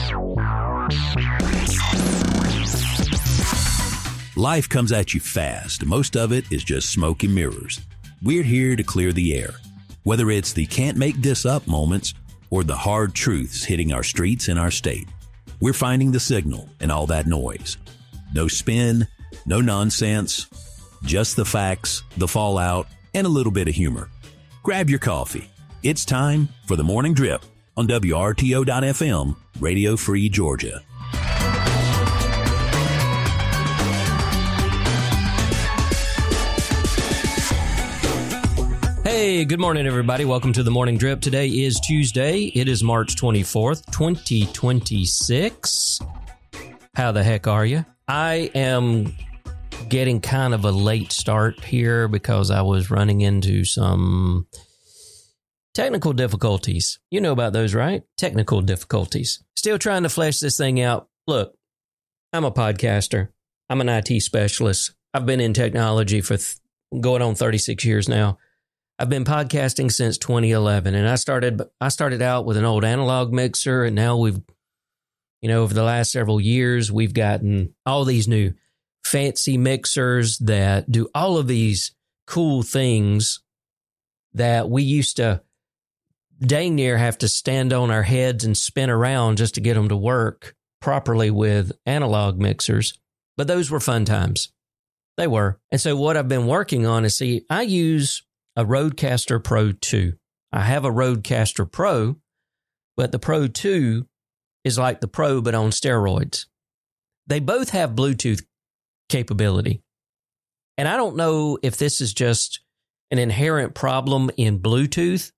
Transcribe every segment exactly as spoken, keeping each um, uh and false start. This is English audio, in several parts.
Life comes at you fast. Most of it is just smoke and mirrors. We're here to clear the air. Whether it's the can't make this up moments or the hard truths hitting our streets and our state, we're finding the signal in all that noise. No spin, no nonsense, just the facts, the fallout, and a little bit of humor. Grab your coffee. It's time for the Morning Drip on W R T O dot F M, Radio Free Georgia. Hey, good morning, everybody. Welcome to the Morning Drip. Today is Tuesday. It is March twenty-fourth, twenty twenty-six. How the heck are you? I am getting kind of a late start here because I was running into some technical difficulties. You know about those, right? Technical difficulties. Still trying to flesh this thing out. Look, I'm a podcaster. I'm an I T specialist. I've been in technology for th- going on thirty-six years now. I've been podcasting since twenty eleven, and I started I started out with an old analog mixer, and now we've, you know, over the last several years, we've gotten all these new fancy mixers that do all of these cool things that we used to dang near have to stand on our heads and spin around just to get them to work properly with analog mixers. But those were fun times. They were. And so what I've been working on is, see, I use a Rodecaster Pro two. I have a Rodecaster Pro, but the Pro two is like the Pro, but on steroids. They both have Bluetooth capability. And I don't know if this is just an inherent problem in Bluetooth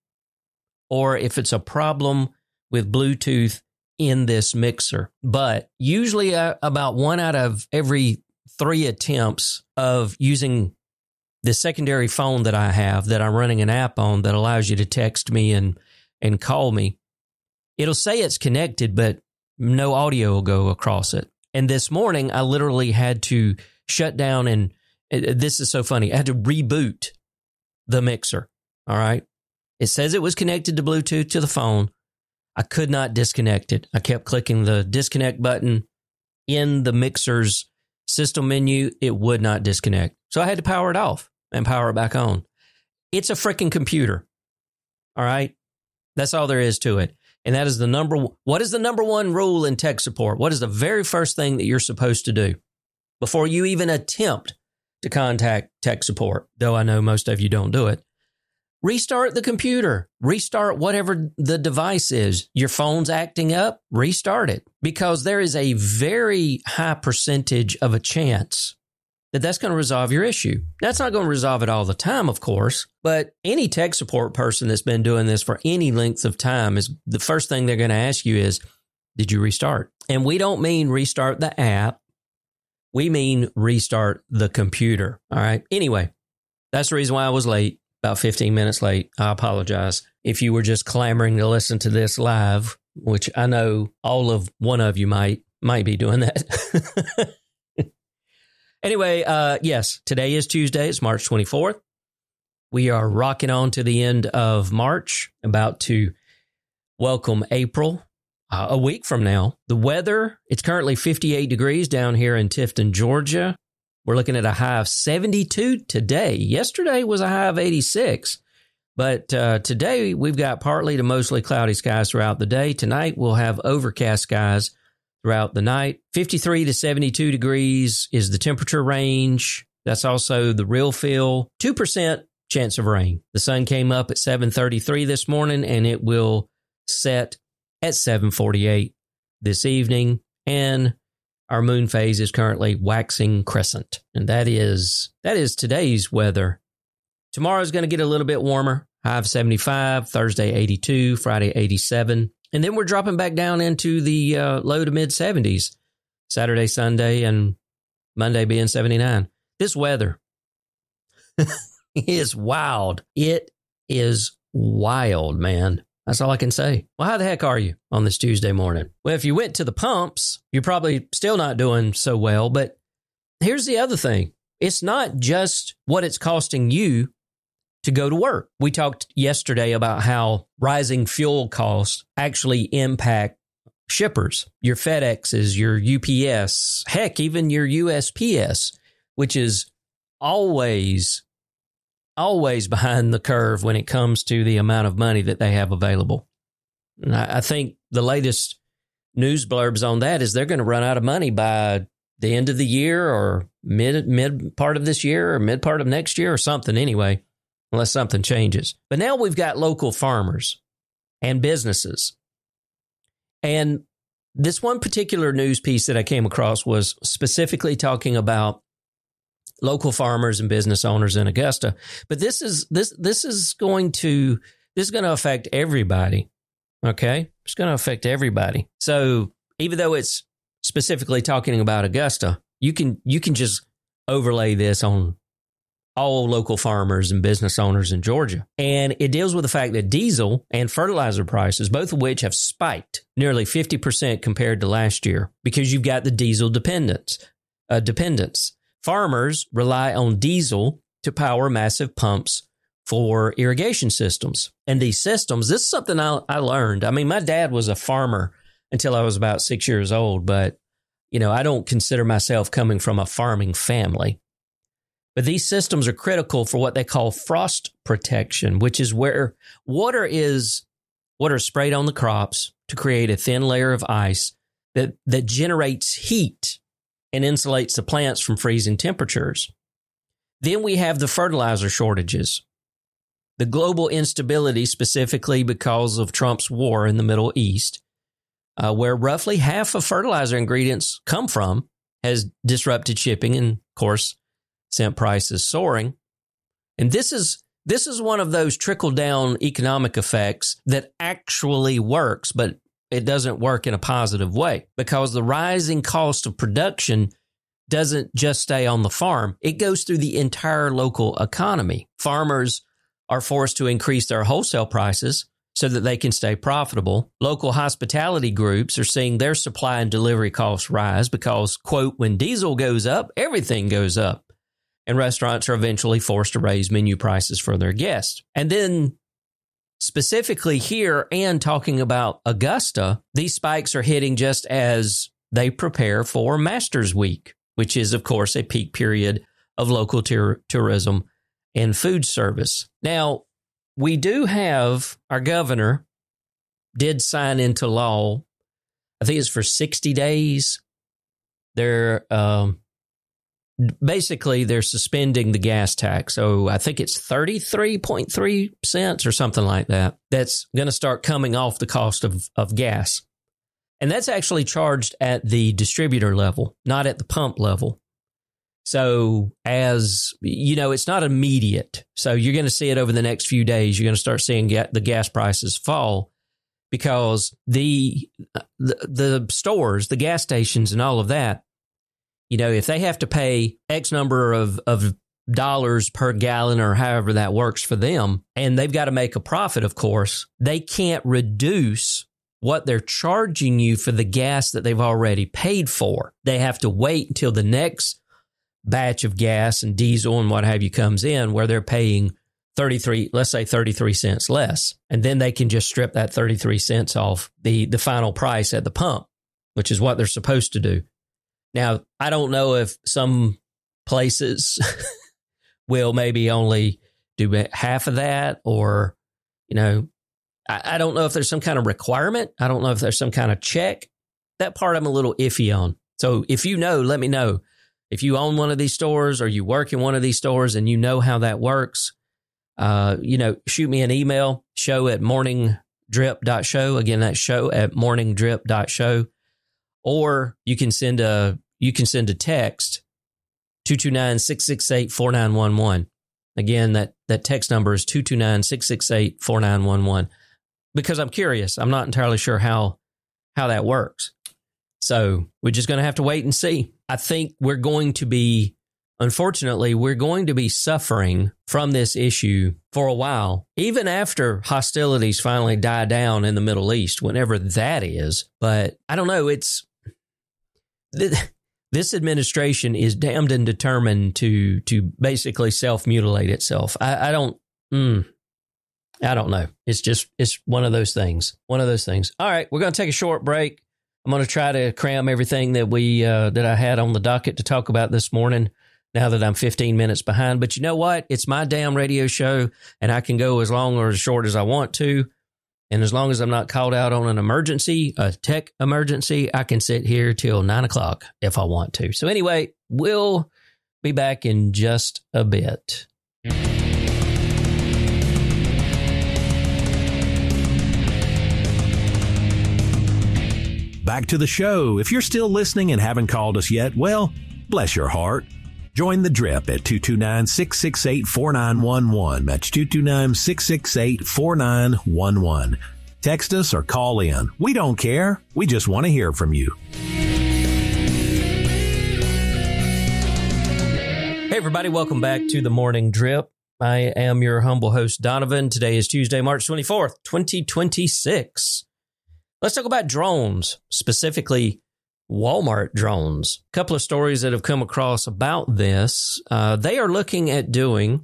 or if it's a problem with Bluetooth in this mixer. But usually uh, about one out of every three attempts of using the secondary phone that I have that I'm running an app on that allows you to text me and, and call me, it'll say it's connected, but no audio will go across it. And this morning, I literally had to shut down and uh, this is so funny. I had to reboot the mixer. All right. It says it was connected to Bluetooth to the phone. I could not disconnect it. I kept clicking the disconnect button in the mixer's system menu. It would not disconnect. So I had to power it off and power it back on. It's a freaking computer. All right. That's all there is to it. And that is the number one. What is the number one rule in tech support? What is the very first thing that you're supposed to do before you even attempt to contact tech support? Though I know most of you don't do it. Restart the computer. Restart whatever the device is. Your phone's acting up. Restart it. Because there is a very high percentage of a chance that that's going to resolve your issue. That's not going to resolve it all the time, of course, but any tech support person that's been doing this for any length of time is the first thing they're going to ask you is, did you restart? And we don't mean restart the app. We mean restart the computer. All right. Anyway, that's the reason why I was late, about fifteen minutes late. I apologize. If you were just clamoring to listen to this live, which I know all of one of you might, might be doing that. Anyway, uh, yes, today is Tuesday. It's March twenty-fourth. We are rocking on to the end of March, about to welcome April uh, a week from now. The weather, it's currently fifty-eight degrees down here in Tifton, Georgia. We're looking at a high of seventy-two today. Yesterday was a high of eighty-six. But uh, today we've got partly to mostly cloudy skies throughout the day. Tonight we'll have overcast skies throughout the night. fifty-three to seventy-two degrees is the temperature range. That's also the real feel. two percent chance of rain. The sun came up at seven thirty-three this morning, and it will set at seven forty-eight this evening. And our moon phase is currently waxing crescent. And that is that is today's weather. Tomorrow's going to get a little bit warmer. High of seventy-five, Thursday eighty-two, Friday eighty-seven. And then we're dropping back down into the uh, low to mid seventies, Saturday, Sunday, and Monday being seventy-nine. This weather is wild. It is wild, man. That's all I can say. Well, how the heck are you on this Tuesday morning? Well, if you went to the pumps, you're probably still not doing so well. But here's the other thing. It's not just what it's costing you to go to work. We talked yesterday about how rising fuel costs actually impact shippers, your FedExes, your U P S, heck, even your U S P S, which is always, always behind the curve when it comes to the amount of money that they have available. And I, I think the latest news blurbs on that is they're going to run out of money by the end of the year or mid mid part of this year or mid part of next year or something anyway, unless something changes. But now we've got local farmers and businesses. And this one particular news piece that I came across was specifically talking about local farmers and business owners in Augusta. But this is this this is going to this is going to affect everybody. Okay, it's going to affect everybody. So even though it's specifically talking about Augusta, you can you can just overlay this on all local farmers and business owners in Georgia. And it deals with the fact that diesel and fertilizer prices, both of which have spiked nearly fifty percent compared to last year because you've got the diesel dependence. Uh, dependence. Farmers rely on diesel to power massive pumps for irrigation systems. And these systems, this is something I, I learned. I mean, my dad was a farmer until I was about six years old, but, you know, I don't consider myself coming from a farming family. But these systems are critical for what they call frost protection, which is where water is water sprayed on the crops to create a thin layer of ice that, that generates heat and insulates the plants from freezing temperatures. Then we have the fertilizer shortages, the global instability specifically because of Trump's war in the Middle East, uh, where roughly half of fertilizer ingredients come from, has disrupted shipping and, of course, sent prices soaring. And this is this is one of those trickle-down economic effects that actually works, but it doesn't work in a positive way because the rising cost of production doesn't just stay on the farm. It goes through the entire local economy. Farmers are forced to increase their wholesale prices so that they can stay profitable. Local hospitality groups are seeing their supply and delivery costs rise because, quote, when diesel goes up, everything goes up. And restaurants are eventually forced to raise menu prices for their guests. And then specifically here and talking about Augusta, these spikes are hitting just as they prepare for Masters Week, which is, of course, a peak period of local tur- tourism and food service. Now, we do have our governor did sign into law, I think it's for sixty days. They're um, basically they're suspending the gas tax. So I think it's thirty-three point three cents or something like that. That's going to start coming off the cost of, of gas. And that's actually charged at the distributor level, not at the pump level. So as, you know, it's not immediate. So you're going to see it over the next few days. You're going to start seeing ga- the gas prices fall because the, the the stores, the gas stations and all of that, you know, if they have to pay X number of, of dollars per gallon or however that works for them, and they've got to make a profit, of course, they can't reduce what they're charging you for the gas that they've already paid for. They have to wait until the next batch of gas and diesel and what have you comes in where they're paying thirty-three, let's say thirty-three cents less. And then they can just strip that thirty-three cents off the, the final price at the pump, which is what they're supposed to do. Now, I don't know if some places will maybe only do half of that or, you know, I, I don't know if there's some kind of requirement. I don't know if there's some kind of check. That part I'm a little iffy on. So if you know, let me know. If you own one of these stores or you work in one of these stores and you know how that works, uh, you know, shoot me an email, show at morning drip dot show. Again, that's show at morning drip dot show. Or you can send a you can send a text, two two nine, six six eight, four nine one one. Again, that, that text number is two two nine, six six eight, four nine one one. Because I'm curious. I'm not entirely sure how how that works. So we're just going to have to wait and see. I think we're going to be, unfortunately, we're going to be suffering from this issue for a while, even after hostilities finally die down in the Middle East, whenever that is. But I don't know. It's this administration is damned and determined to to basically self-mutilate itself. I, I don't. Mm, I don't know. It's just it's one of those things. One of those things. All right, we're going to take a short break. I'm going to try to cram everything that we uh, that I had on the docket to talk about this morning now that I'm fifteen minutes behind. But you know what? It's my damn radio show, and I can go as long or as short as I want to. And as long as I'm not called out on an emergency, a tech emergency, I can sit here till nine o'clock if I want to. So anyway, we'll be back in just a bit. Back to the show. If you're still listening and haven't called us yet, well, bless your heart. Join the drip at two two nine, six six eight, four nine one one. That's two two nine, six six eight, four nine one one. Text us or call in. We don't care. We just want to hear from you. Hey, everybody. Welcome back to the Morning Drip. I am your humble host, Donovan. Today is Tuesday, March twenty-fourth, twenty twenty-six. Let's talk about drones, specifically Walmart drones. A couple of stories that have come across about this. Uh, they are looking at doing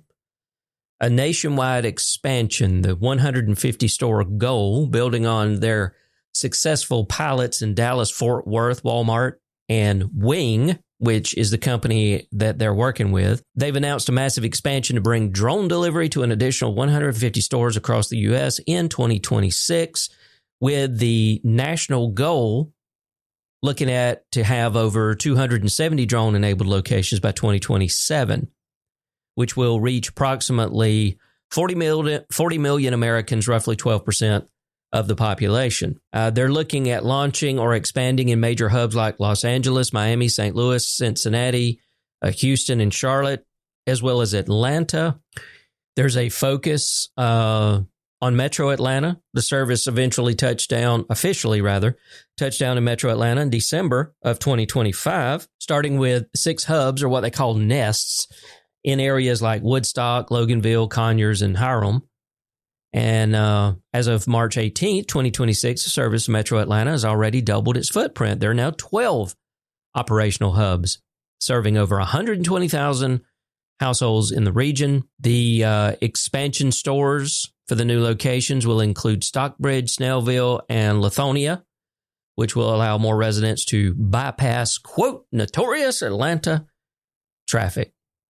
a nationwide expansion, the one hundred fifty store goal, building on their successful pilots in Dallas, Fort Worth, Walmart, and Wing, which is the company that they're working with. They've announced a massive expansion to bring drone delivery to an additional one hundred fifty stores across the U S in twenty twenty-six, with the national goal looking at to have over two hundred seventy drone-enabled locations by twenty twenty-seven, which will reach approximately forty million, forty million Americans, roughly twelve percent of the population. Uh, they're looking at launching or expanding in major hubs like Los Angeles, Miami, Saint Louis, Cincinnati, uh, Houston, and Charlotte, as well as Atlanta. There's a focus uh, on Metro Atlanta. The service eventually touched down, officially rather, touched down in Metro Atlanta in December of twenty twenty-five, starting with six hubs, or what they call nests, in areas like Woodstock, Loganville, Conyers, and Hiram. And uh, as of March eighteenth, twenty twenty-six, the service Metro Atlanta has already doubled its footprint. There are now twelve operational hubs serving over one hundred twenty thousand households in the region. The uh, expansion stores for the new locations will include Stockbridge, Snellville, and Lithonia, which will allow more residents to bypass, quote, notorious Atlanta traffic.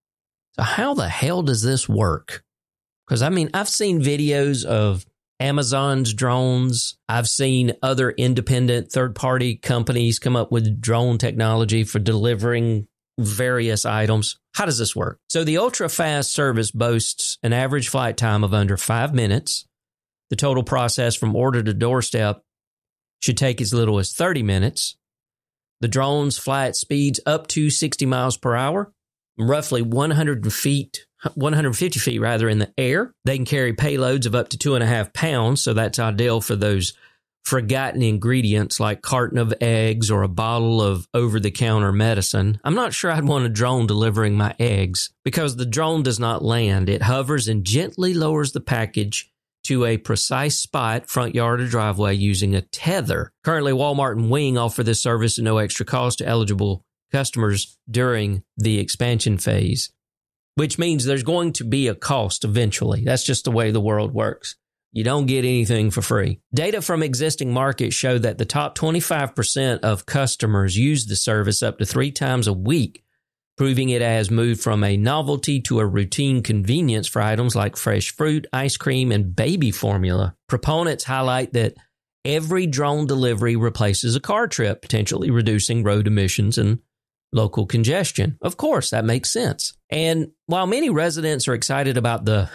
So how the hell does this work? Because, I mean, I've seen videos of Amazon's drones. I've seen other independent third-party companies come up with drone technology for delivering various items. How does this work? So the ultra-fast service boasts an average flight time of under five minutes. The total process from order to doorstep should take as little as thirty minutes. The drones fly at speeds up to sixty miles per hour, roughly one hundred feet, one hundred fifty feet rather, in the air. They can carry payloads of up to two and a half pounds, so that's ideal for those forgotten ingredients like carton of eggs or a bottle of over-the-counter medicine. I'm not sure I'd want a drone delivering my eggs because the drone does not land. It hovers and gently lowers the package to a precise spot, front yard or driveway, using a tether. Currently, Walmart and Wing offer this service at no extra cost to eligible customers during the expansion phase, which means there's going to be a cost eventually. That's just the way the world works. You don't get anything for free. Data from existing markets show that the top twenty-five percent of customers use the service up to three times a week, proving it has moved from a novelty to a routine convenience for items like fresh fruit, ice cream, and baby formula. Proponents highlight that every drone delivery replaces a car trip, potentially reducing road emissions and local congestion. Of course, that makes sense. And while many residents are excited about the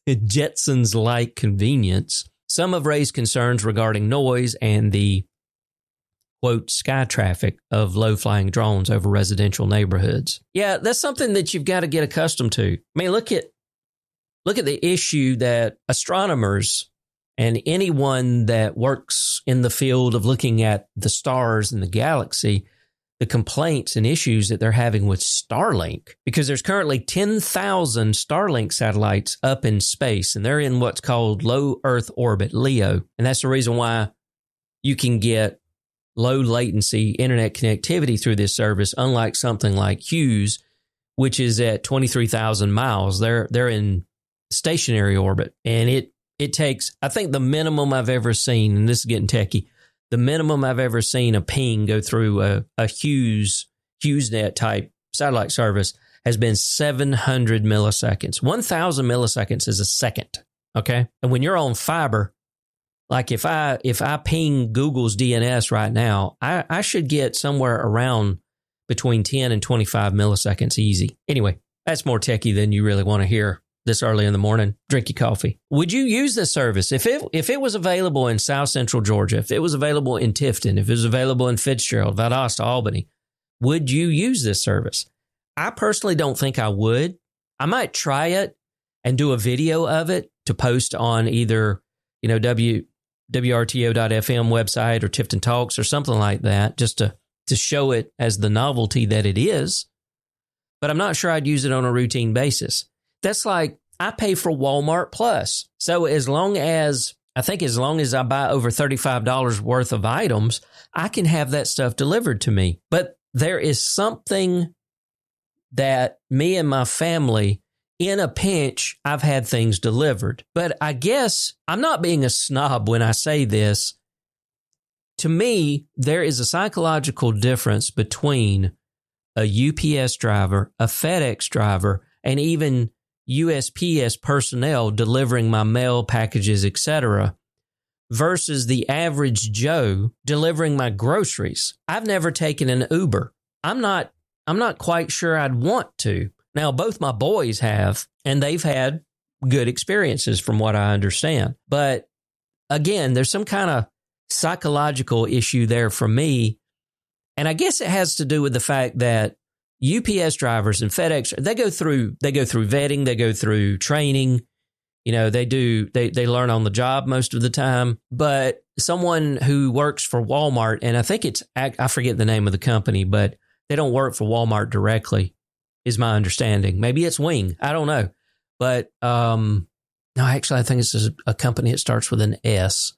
Jetsons-like convenience, some have raised concerns regarding noise and the, quote, sky traffic of low-flying drones over residential neighborhoods. Yeah, that's something that you've got to get accustomed to. I mean, look at look at the issue that astronomers and anyone that works in the field of looking at the stars and the galaxy, the complaints and issues that they're having with Starlink, because there's currently ten thousand Starlink satellites up in space, and they're in what's called low Earth orbit, LEO. And that's the reason why you can get low latency internet connectivity through this service, unlike something like Hughes, which is at twenty-three thousand miles. They're they're in stationary orbit, and it it takes, I think the minimum I've ever seen, and this is getting techie, the minimum I've ever seen a ping go through a, a Hughes, HughesNet type satellite service has been seven hundred milliseconds. one thousand milliseconds is a second, okay? And when you're on fiber, like if I if I ping Google's D N S right now, I, I should get somewhere around between ten and twenty-five milliseconds easy. Anyway, that's more techie than you really want to hear this early in the morning. Drink your coffee. Would you use this service? If it if it was available in South Central Georgia, if it was available in Tifton, if it was available in Fitzgerald, Valdosta, Albany, would you use this service? I personally don't think I would. I might try it and do a video of it to post on either, you know, W, W R T O dot F M website or Tifton Talks or something like that, just to, to show it as the novelty that it is. But I'm not sure I'd use it on a routine basis. That's like I pay for Walmart Plus. So as long as, I think as long as I buy over thirty-five dollars worth of items, I can have that stuff delivered to me. But there is something that me and my family, in a pinch, I've had things delivered. But I guess I'm not being a snob when I say this. To me, there is a psychological difference between a U P S driver, a FedEx driver, and even U S P S personnel delivering my mail packages, et cetera, versus the average Joe delivering my groceries. I've never taken an Uber. I'm not I'm not quite sure I'd want to. Now, both my boys have, and they've had good experiences from what I understand. But again, there's some kind of psychological issue there for me. And I guess it has to do with the fact that U P S drivers and FedEx, they go through they go through vetting, they go through training. You know, they do they they learn on the job most of the time. But someone who works for Walmart, and I think it's I forget the name of the company, but they don't work for Walmart directly, is my understanding. Maybe it's Wing. I don't know. But um, no, actually, I think it's a company that starts with an S.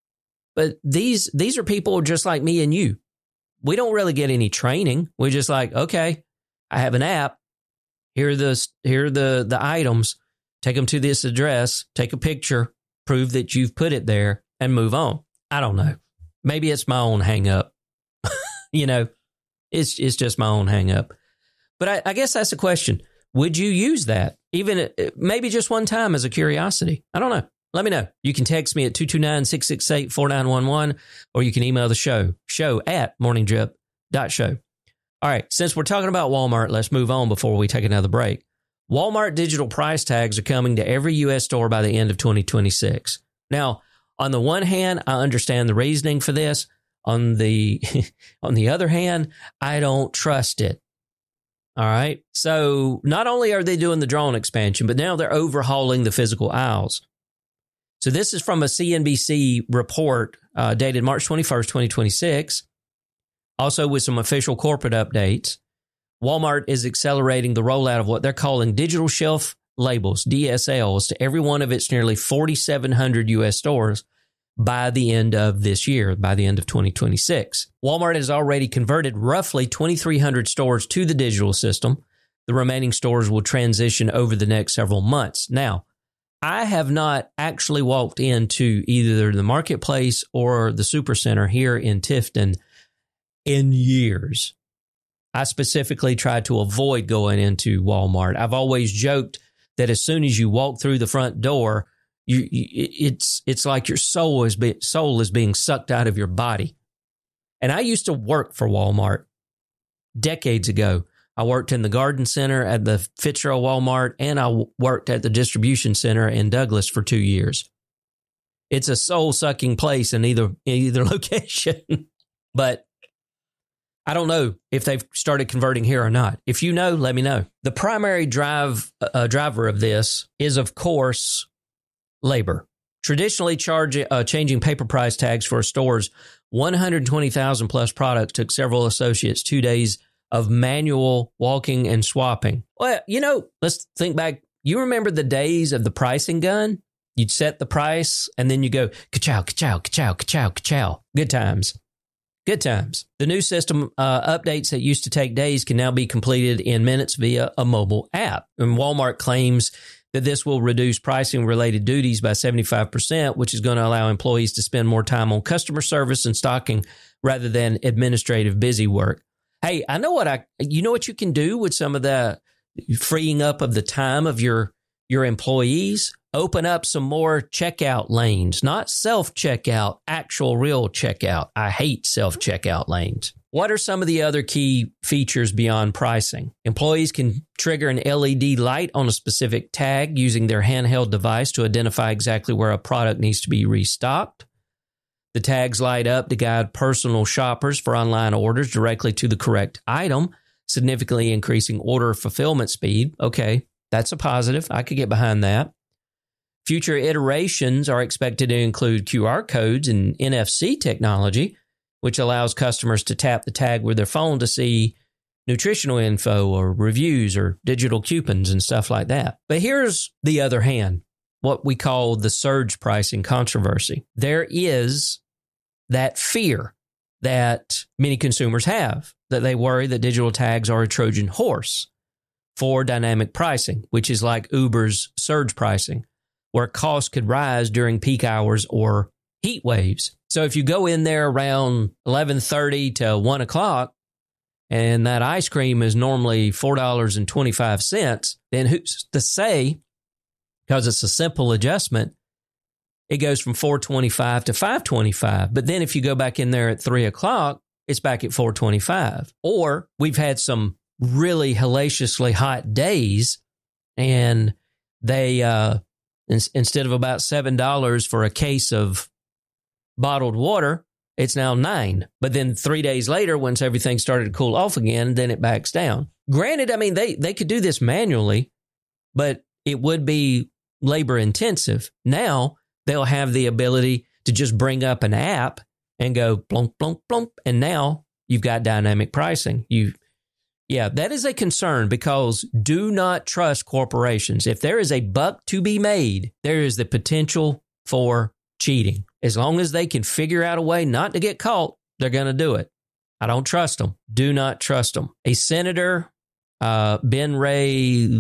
But these these are people just like me and you. We don't really get any training. We're just like, okay, I have an app. Here are the here are the the items. Take them to this address. Take a picture. Prove that you've put it there, and move on. I don't know. Maybe it's my own hang up. you know. It's it's just my own hang up. But I, I guess that's the question. Would you use that? Even maybe just one time as a curiosity? I don't know. Let me know. You can text me at two two nine, six six eight, four nine one one, or you can email the show, show at morning drip dot show. All right. Since we're talking about Walmart, let's move on before we take another break. Walmart digital price tags are coming to every U S store by the end of twenty twenty-six. Now, on the one hand, I understand the reasoning for this. On the on the other hand, I don't trust it. All right. So not only are they doing the drone expansion, but now they're overhauling the physical aisles. So this is from a C N B C report uh, dated March twenty-first, twenty twenty-six. Also with some official corporate updates. Walmart is accelerating the rollout of what they're calling digital shelf labels, D S Ls, to every one of its nearly forty-seven hundred U S stores by the end of this year, by the end of twenty twenty-six. Walmart has already converted roughly twenty-three hundred stores to the digital system. The remaining stores will transition over the next several months. Now, I have not actually walked into either the marketplace or the supercenter here in Tifton in years. I specifically try to avoid going into Walmart. I've always joked that as soon as you walk through the front door, You, you, it's it's like your soul is be, soul is being sucked out of your body. And I used to work for Walmart decades ago. I worked in the garden center at the Fitzgerald Walmart, and I w- worked at the distribution center in Douglas for two years. It's a soul-sucking place in either in either location. But I don't know if they've started converting here or not. If you know, let me know. The primary drive uh, driver of this is, of course, labor. Traditionally, charge, uh, changing paper price tags for a store's one hundred twenty thousand plus products took several associates two days of manual walking and swapping. Well, you know, let's think back. You remember the days of the pricing gun? You'd set the price and then you go, ka-chow, ka-chow, ka-chow, ka-chow, ka-chow. Good times. Good times. The new system uh, updates that used to take days can now be completed in minutes via a mobile app. And Walmart claims that this will reduce pricing-related duties by seventy-five percent, which is going to allow employees to spend more time on customer service and stocking rather than administrative busy work. Hey, I know what I, you know what you can do with some of the freeing up of the time of your, your employees? Open up some more checkout lanes, not self-checkout, actual real checkout. I hate self-checkout lanes. What are some of the other key features beyond pricing? Employees can trigger an L E D light on a specific tag using their handheld device to identify exactly where a product needs to be restocked. The tags light up to guide personal shoppers for online orders directly to the correct item, significantly increasing order fulfillment speed. Okay, that's a positive. I could get behind that. Future iterations are expected to include Q R codes and N F C technology, which allows customers to tap the tag with their phone to see nutritional info or reviews or digital coupons and stuff like that. But here's the other hand, what we call the surge pricing controversy. There is that fear that many consumers have, that they worry that digital tags are a Trojan horse for dynamic pricing, which is like Uber's surge pricing, where costs could rise during peak hours or heat waves. So if you go in there around eleven thirty to one o'clock and that ice cream is normally four dollars and twenty-five cents, then who's to say, because it's a simple adjustment, it goes from four twenty-five to five twenty-five. But then if you go back in there at three o'clock, it's back at four twenty-five. Or we've had some really hellaciously hot days and they, uh, in, instead of about seven dollars for a case of bottled water, it's now nine. But then three days later, once everything started to cool off again, then it backs down. Granted, I mean, they, they could do this manually, but it would be labor intensive. Now they'll have the ability to just bring up an app and go plunk, plunk, plunk. And now you've got dynamic pricing. You, yeah, that is a concern because do not trust corporations. If there is a buck to be made, there is the potential for cheating. As long as they can figure out a way not to get caught, they're going to do it. I don't trust them. Do not trust them. A senator, uh, Ben Ray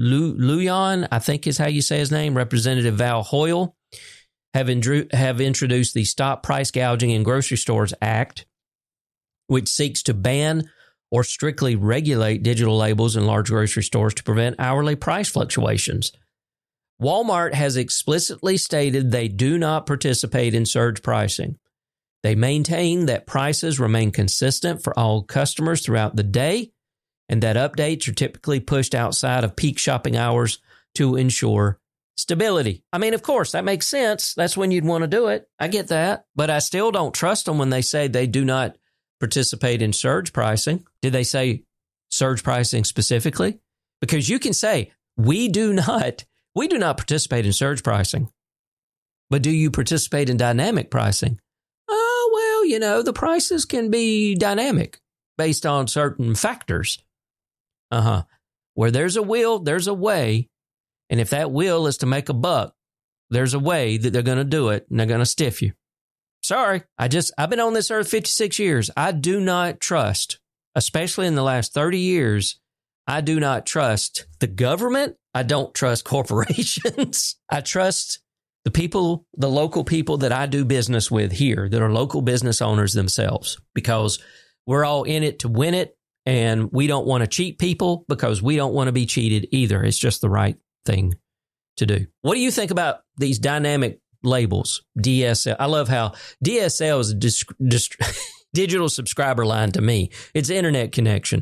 Lujan, I think is how you say his name, Representative Val Hoyle, have, indru- have introduced the Stop Price Gouging in Grocery Stores Act, which seeks to ban or strictly regulate digital labels in large grocery stores to prevent hourly price fluctuations. Walmart has explicitly stated they do not participate in surge pricing. They maintain that prices remain consistent for all customers throughout the day and that updates are typically pushed outside of peak shopping hours to ensure stability. I mean, of course, that makes sense. That's when you'd want to do it. I get that. But I still don't trust them when they say they do not participate in surge pricing. Did they say surge pricing specifically? Because you can say, we do not. We do not participate in surge pricing, but do you participate in dynamic pricing? Oh, well, you know, the prices can be dynamic based on certain factors. Uh-huh. Where there's a will, there's a way. And if that will is to make a buck, there's a way that they're going to do it and they're going to stiff you. Sorry. I just, I've been on this earth fifty-six years. I do not trust, especially in the last thirty years, I do not trust the government. I don't trust corporations. I trust the people, the local people that I do business with here that are local business owners themselves, because we're all in it to win it. And we don't want to cheat people because we don't want to be cheated either. It's just the right thing to do. What do you think about these dynamic labels? D S L. I love how D S L is a dis- dis- digital subscriber line to me. It's internet connection.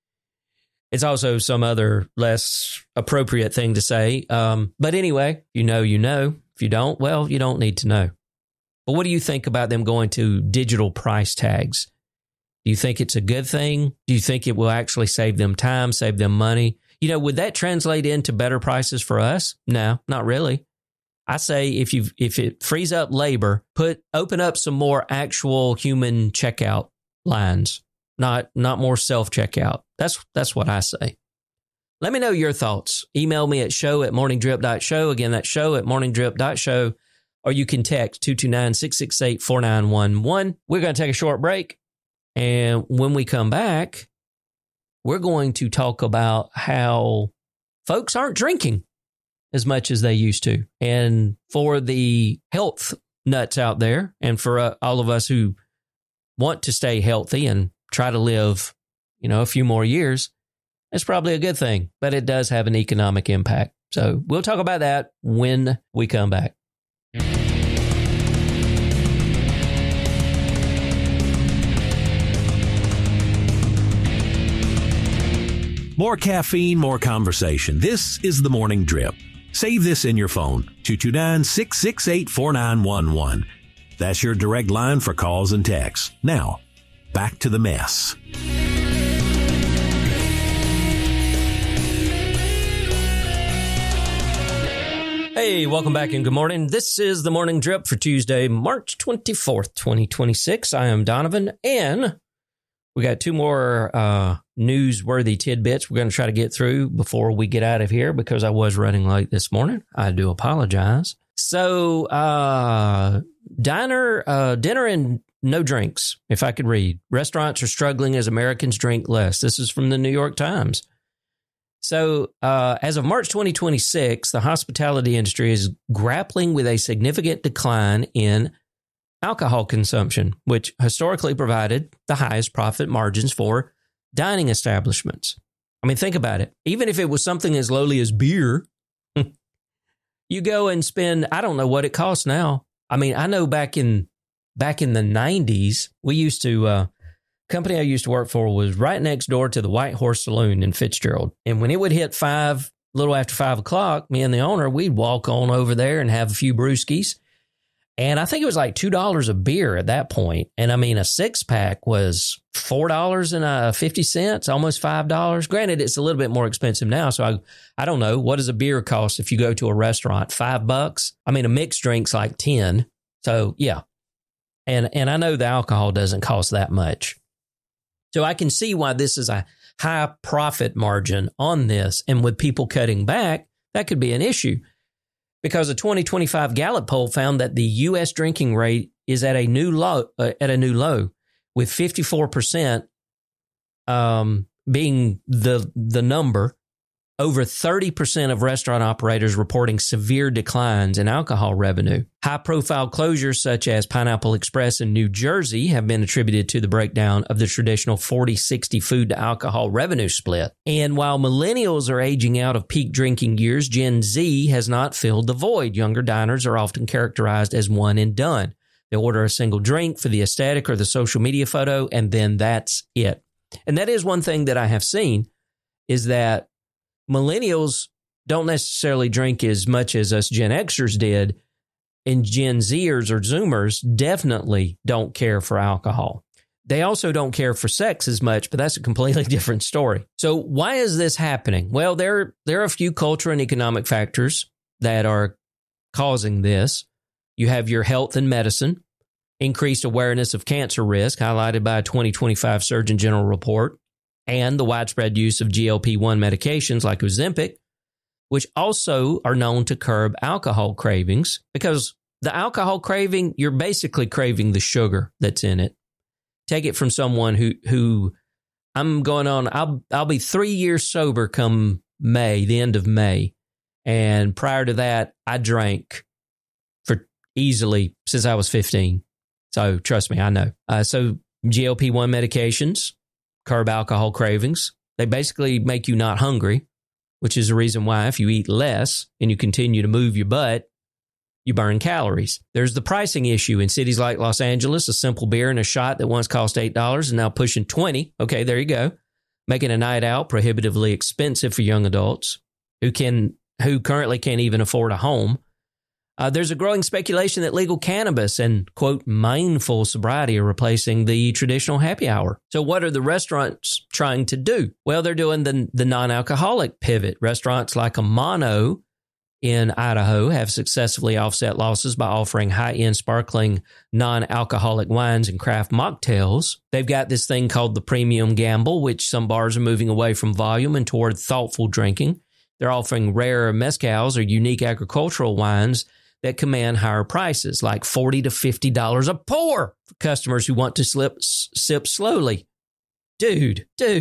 It's also some other less appropriate thing to say. Um, but anyway, you know, you know. If you don't, well, you don't need to know. But what do you think about them going to digital price tags? Do you think it's a good thing? Do you think it will actually save them time, save them money? You know, would that translate into better prices for us? No, not really. I say if you if it frees up labor, put open up some more actual human checkout lines. Not not more self-checkout. That's that's what I say. Let me know your thoughts. Email me at show at morning drip dot show. Again, that's show at morning drip dot show. Or you can text two two nine, six six eight, four nine one one. We're going to take a short break. And when we come back, we're going to talk about how folks aren't drinking. as much as they used to. And for the health nuts out there, and for uh, all of us who want to stay healthy and try to live, you know, a few more years, it's probably a good thing, but it does have an economic impact. So we'll talk about that when we come back. More caffeine, more conversation. This is The Morning Drip. Save this in your phone, two two nine, six six eight, four nine one one. That's your direct line for calls and texts. Now, back to the mess. Hey, welcome back and good morning. This is The Morning Drip for Tuesday, March twenty-fourth, twenty twenty-six. I am Donovan, and we got two more uh, newsworthy tidbits we're going to try to get through before we get out of here because I was running late this morning. I do apologize. So, uh, diner, uh, dinner and no drinks, if I could read. Restaurants are struggling as Americans drink less. This is from the New York Times. So, uh, as of March twenty twenty-six, the hospitality industry is grappling with a significant decline in alcohol consumption, which historically provided the highest profit margins for dining establishments. I mean, think about it. Even if it was something as lowly as beer, you go and spend, I don't know what it costs now. I mean, I know back in back in the nineties, we used to, uh, company I used to work for was right next door to the White Horse Saloon in Fitzgerald. And when it would hit five, a little after five o'clock, me and the owner, we'd walk on over there and have a few brewskis. And I think it was like two dollars a beer at that point. And I mean, a six pack was four dollars and fifty cents, almost five dollars. Granted, it's a little bit more expensive now. So I, I don't know. What does a beer cost if you go to a restaurant? Five bucks? I mean, a mixed drink's like ten. So yeah. And, and I know the alcohol doesn't cost that much. So I can see why this is a high profit margin on this. And with people cutting back, that could be an issue. Because a twenty twenty-five Gallup poll found that the U S drinking rate is at a new low, uh, at a new low, with fifty-four percent um, being the the number. Over thirty percent of restaurant operators reporting severe declines in alcohol revenue. High-profile closures such as Pineapple Express in New Jersey have been attributed to the breakdown of the traditional forty sixty food to alcohol revenue split. And while millennials are aging out of peak drinking years, Gen Z has not filled the void. Younger diners are often characterized as one and done. They order a single drink for the aesthetic or the social media photo, and then that's it. And that is one thing that I have seen is that millennials don't necessarily drink as much as us Gen Xers did, and Gen Zers or Zoomers definitely don't care for alcohol. They also don't care for sex as much, but that's a completely different story. So why is this happening? Well, there, there are a few cultural and economic factors that are causing this. You have your health and medicine, increased awareness of cancer risk, highlighted by a twenty twenty-five Surgeon General report, and the widespread use of G L P one medications like Ozempic, which also are known to curb alcohol cravings, because the alcohol craving, you're basically craving the sugar that's in it. Take it from someone who, who I'm going on, I'll, I'll be three years sober come May, the end of May. And prior to that, I drank for easily since I was fifteen. So trust me, I know. Uh, so G L P one medications curb alcohol cravings. They basically make you not hungry, which is the reason why if you eat less and you continue to move your butt, you burn calories. There's the pricing issue in cities like Los Angeles. A simple beer and a shot that once cost eight dollars is now pushing twenty dollars. Okay, there you go. Making a night out prohibitively expensive for young adults who can who currently can't even afford a home. Uh, there's a growing speculation that legal cannabis and, quote, mindful sobriety are replacing the traditional happy hour. So what are the restaurants trying to do? Well, they're doing the, the non-alcoholic pivot. Restaurants like Amano in Idaho have successfully offset losses by offering high-end sparkling non-alcoholic wines and craft mocktails. They've got this thing called the Premium Gamble, which some bars are moving away from volume and toward thoughtful drinking. They're offering rare mezcals or unique agricultural wines that command higher prices, like forty to fifty dollars a pour for customers who want to slip, sip slowly. Dude, dude,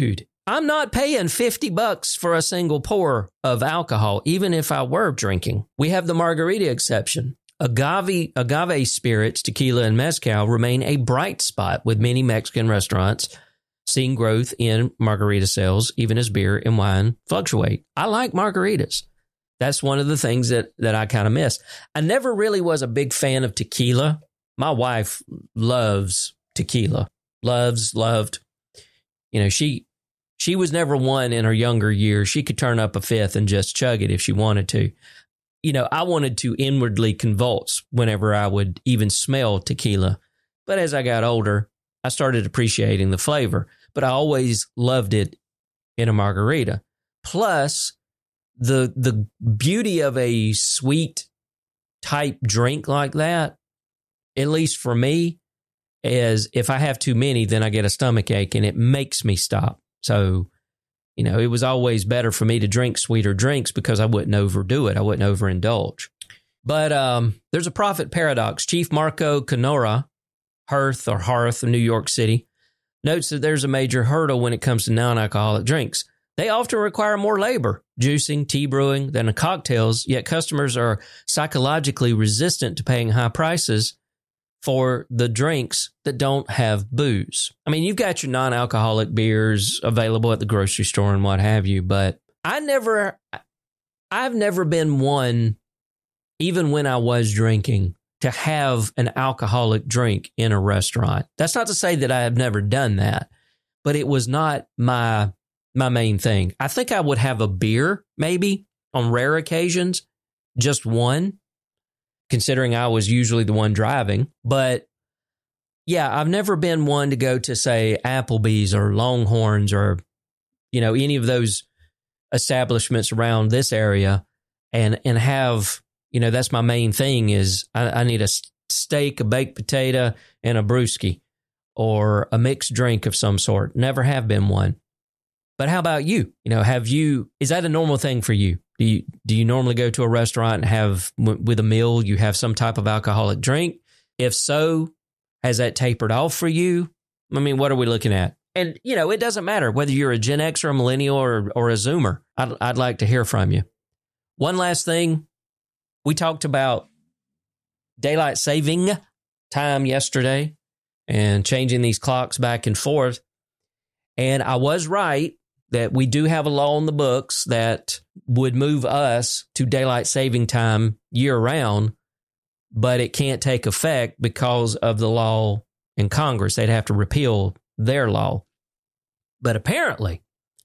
I'm not paying fifty bucks for a single pour of alcohol, even if I were drinking. We have the margarita exception. Agave, agave spirits, tequila, and mezcal remain a bright spot, with many Mexican restaurants seeing growth in margarita sales, even as beer and wine fluctuate. I like margaritas. That's one of the things that, that I kind of miss. I never really was a big fan of tequila. My wife loves tequila. Loves, loved. You know, she she was never one in her younger years. She could turn up a fifth and just chug it if she wanted to. You know, I wanted to inwardly convulse whenever I would even smell tequila. But as I got older, I started appreciating the flavor. But I always loved it in a margarita. Plus, the the beauty of a sweet type drink like that, at least for me, is if I have too many, then I get a stomach ache and it makes me stop. So, you know, it was always better for me to drink sweeter drinks because I wouldn't overdo it. I wouldn't overindulge. But um, there's a profit paradox. Chief Marco Canora, Hearth or Hearth of New York City, notes that there's a major hurdle when it comes to non-alcoholic drinks. They often require more labor, juicing, tea brewing, than cocktails, yet customers are psychologically resistant to paying high prices for the drinks that don't have booze. I mean, you've got your non-alcoholic beers available at the grocery store and what have you, but I never, I've never been one, even when I was drinking, to have an alcoholic drink in a restaurant. That's not to say that I have never done that, but it was not my my main thing. I think I would have a beer, maybe, on rare occasions, just one, considering I was usually the one driving. But yeah, I've never been one to go to, say, Applebee's or Longhorns or, you know, any of those establishments around this area and and have, you know, that's my main thing is I, I need a steak, a baked potato, and a brewski or a mixed drink of some sort. Never have been one. But how about you? You know, have you, is that a normal thing for you? Do you, do you normally go to a restaurant and have, with a meal, you have some type of alcoholic drink? If so, has that tapered off for you? I mean, what are we looking at? And, you know, it doesn't matter whether you're a Gen X or a millennial or, or a Zoomer. I'd, I'd like to hear from you. One last thing. We talked about daylight saving time yesterday and changing these clocks back and forth. And I was right that we do have a law in the books that would move us to daylight saving time year round, but it can't take effect because of the law in Congress. They'd have to repeal their law. But apparently,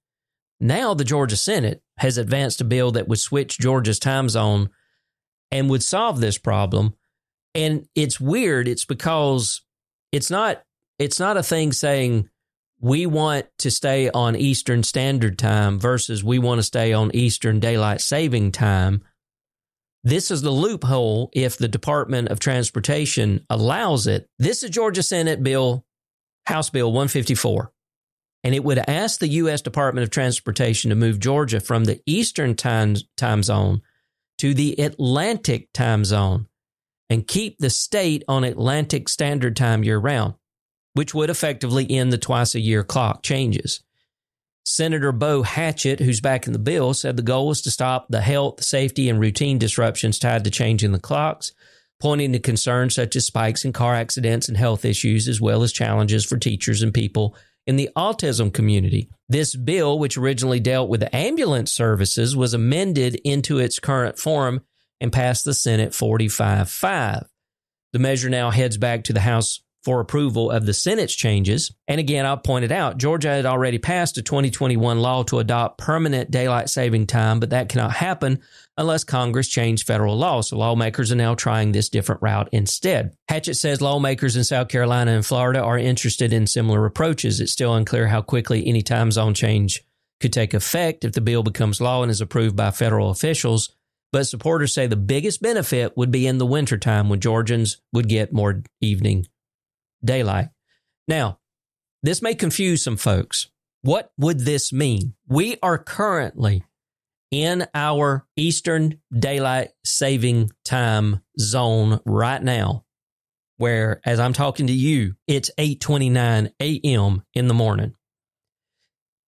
now the Georgia Senate has advanced a bill that would switch Georgia's time zone and would solve this problem. And it's weird. It's because it's not it's not a thing saying we want to stay on Eastern Standard Time versus we want to stay on Eastern Daylight Saving Time. This is the loophole if the Department of Transportation allows it. This is Georgia Senate Bill, House Bill one fifty-four. And it would ask the U S Department of Transportation to move Georgia from the Eastern time, time zone to the Atlantic time zone and keep the state on Atlantic Standard Time year-round, which would effectively end the twice-a-year clock changes. Senator Bo Hatchett, who's back in the bill, said the goal was to stop the health, safety, and routine disruptions tied to changing the clocks, pointing to concerns such as spikes in car accidents and health issues, as well as challenges for teachers and people in the autism community. This bill, which originally dealt with ambulance services, was amended into its current form and passed the Senate forty-five five. The measure now heads back to the House for approval of the Senate's changes. And again, I'll point it out, Georgia had already passed a twenty twenty-one law to adopt permanent daylight saving time, but that cannot happen unless Congress changed federal law. So lawmakers are now trying this different route instead. Hatchett says lawmakers in South Carolina and Florida are interested in similar approaches. It's still unclear how quickly any time zone change could take effect if the bill becomes law and is approved by federal officials. But supporters say the biggest benefit would be in the wintertime when Georgians would get more evening daylight. Now, this may confuse some folks. What would this mean? We are currently in our Eastern Daylight Saving Time zone right now, where, as I'm talking to you, it's eight twenty-nine a.m. in the morning.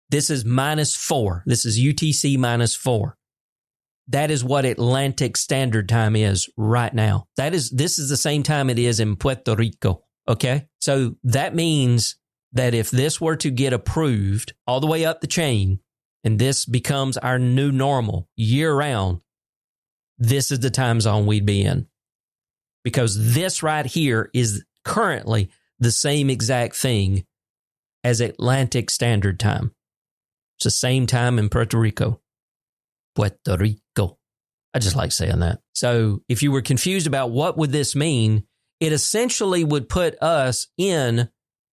This is minus four. This is U T C minus four. That is what Atlantic Standard Time is right now. That is, this is the same time it is in Puerto Rico. Okay. So that means that if this were to get approved all the way up the chain and this becomes our new normal year round, this is the time zone we'd be in. Because this right here is currently the same exact thing as Atlantic Standard Time. It's the same time in Puerto Rico. Puerto Rico. I just like saying that. So if you were confused about what would this mean, it essentially would put us in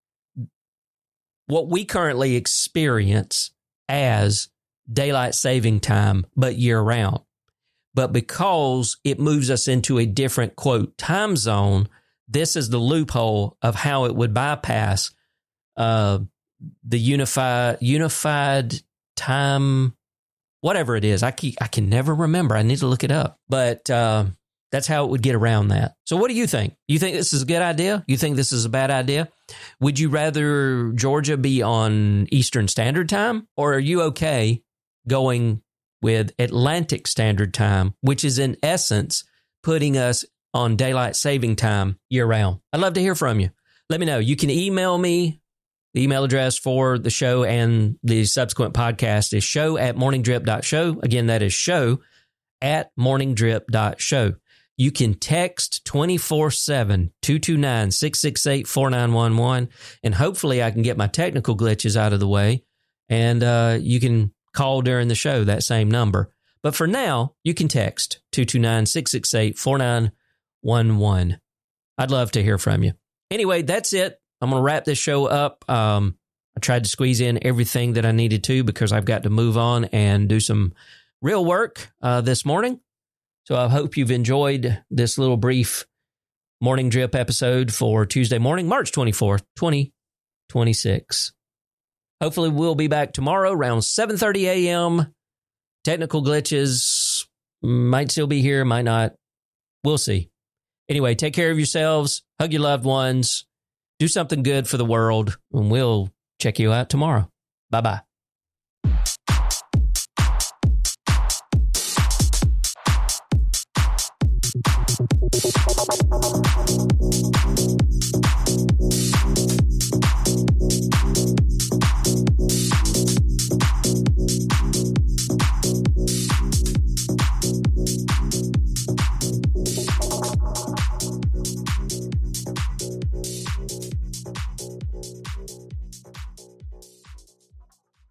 what we currently experience as daylight saving time, but year round. But because it moves us into a different, quote, time zone, this is the loophole of how it would bypass uh, the unified unified time, whatever it is. I keep, I can never remember. I need to look it up. But uh, that's how it would get around that. So what do you think? You think this is a good idea? You think this is a bad idea? Would you rather Georgia be on Eastern Standard Time? Or are you okay going with Atlantic Standard Time, which is in essence putting us on daylight saving time year round? I'd love to hear from you. Let me know. You can email me. The email address for the show and the subsequent podcast is show at morning drip dot show. Again, that is show at morning drip dot show. You can text twenty-four seven, two two nine, six six eight, four nine one one, and hopefully I can get my technical glitches out of the way, and uh, you can call during the show, that same number. But for now, you can text two two nine, six six eight, four nine one one. I'd love to hear from you. Anyway, that's it. I'm going to wrap this show up. Um, I tried to squeeze in everything that I needed to because I've got to move on and do some real work uh, this morning. So I hope you've enjoyed this little brief Morning Drip episode for Tuesday morning, March twenty-fourth, twenty twenty-six. Hopefully we'll be back tomorrow around seven thirty a.m. Technical glitches might still be here, might not. We'll see. Anyway, take care of yourselves. Hug your loved ones. Do something good for the world, and we'll check you out tomorrow. Bye-bye.